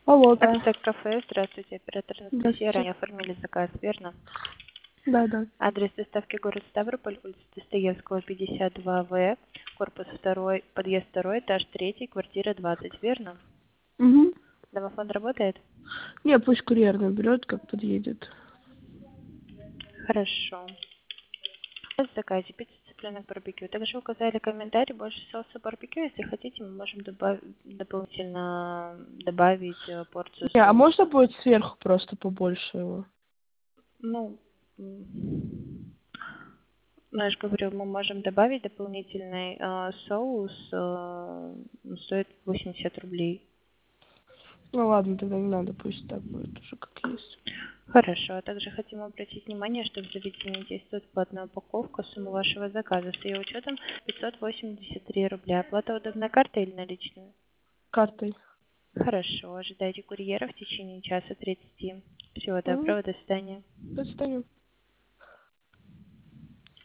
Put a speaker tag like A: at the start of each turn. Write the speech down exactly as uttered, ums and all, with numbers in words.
A: Алло, да.
B: Абстракт кафе, здравствуйте, оператор Анастасия,
A: Здравствуйте.
B: ранее оформили заказ, верно?
A: Да, да.
B: Адрес доставки город Ставрополь, улица Достоевского, пятьдесят два В, корпус второй, подъезд второй, этаж третий, квартира двадцать, верно?
A: Угу.
B: Домофон работает?
A: Не, пусть курьер наберет, как подъедет.
B: Хорошо. В заказе пицца цыпленок барбекю. Также указали комментарий, больше соуса барбекю. Если хотите, мы можем добав- дополнительно добавить э, порцию
A: Не, а можно
B: соуса.
A: будет сверху просто побольше его?
B: Ну, м, ну, я же говорю, мы можем добавить дополнительный э, соус, э, он стоит восемьдесят рублей.
A: Ну ладно, тогда не надо, пусть так будет уже как есть.
B: Хорошо. А также хотим обратить внимание, что в заведении действует платная упаковка. Сумма вашего заказа с ее учетом пятьсот восемьдесят три рубля. Оплата удобной картой или наличными?
A: Картой.
B: Хорошо. Ожидайте курьера в течение часа тридцати. Всего
A: Угу.
B: доброго. До свидания.
A: До свидания.